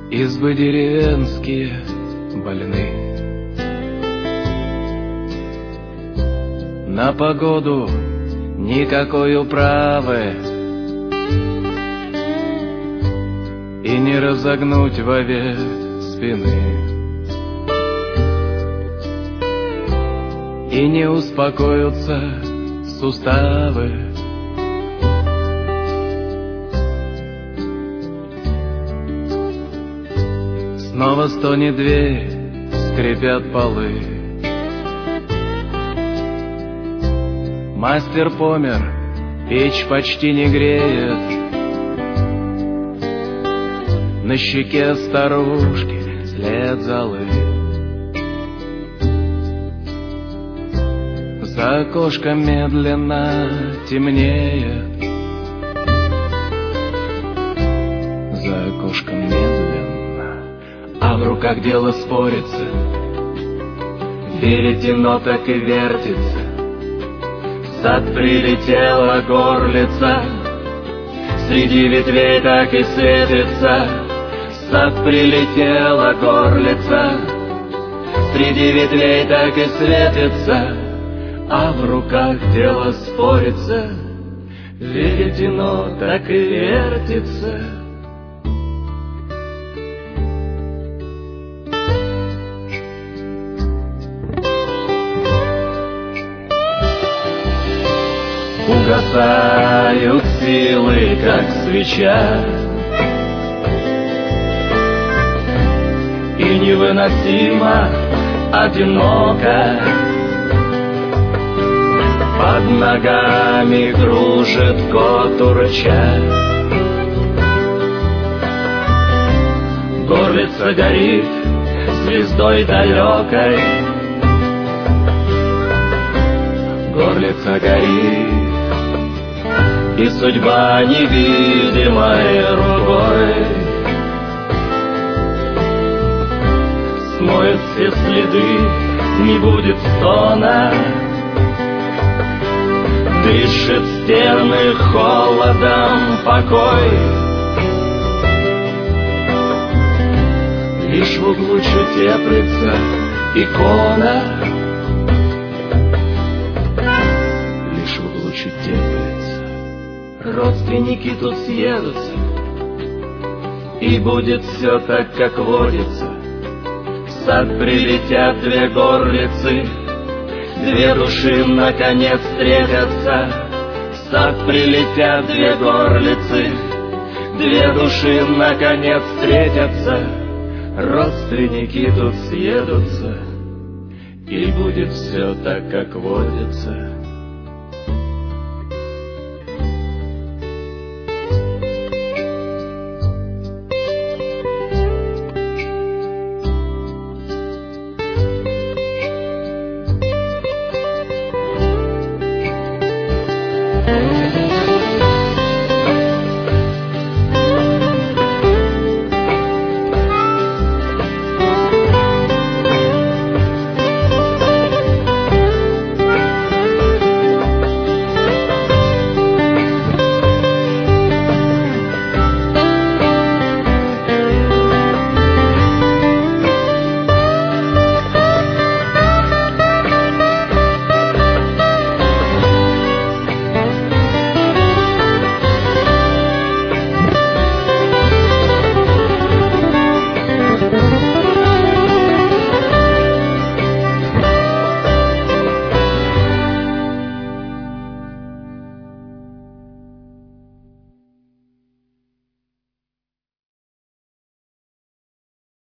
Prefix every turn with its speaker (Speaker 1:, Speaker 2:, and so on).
Speaker 1: Избы деревенские больны, на погоду никакой управы, и не разогнуть вовек спины, и не успокоятся суставы. Снова стонет дверь, скрипят полы. Мастер помер, печь почти не греет. На щеке старушки след золы. За окошком медленно темнеет. За окошком медленно, а в руках дело спорится. Веретено так и вертится. В сад прилетела горлица, среди ветвей так и светится. В сад прилетела горлица, среди ветвей так и светится. А в руках дело спорится, веретено так и вертится. Угасают силы, как свеча, и невыносимо одиноко. Под ногами кружит кот урча. Горлица горит звездой далекой. Горлица горит, и судьба невидимой рукой смоет все следы, не будет стона. Дышит стены холодом покой. Лишь в углу чуть теплится икона. Лишь в углу чуть теплится. Родственники тут съедутся, и будет все так, как водится. В сад прилетят две горлицы, две души наконец встретятся. В сад прилетят две горлицы, две души наконец встретятся. Родственники тут съедутся, и будет все так, как водится.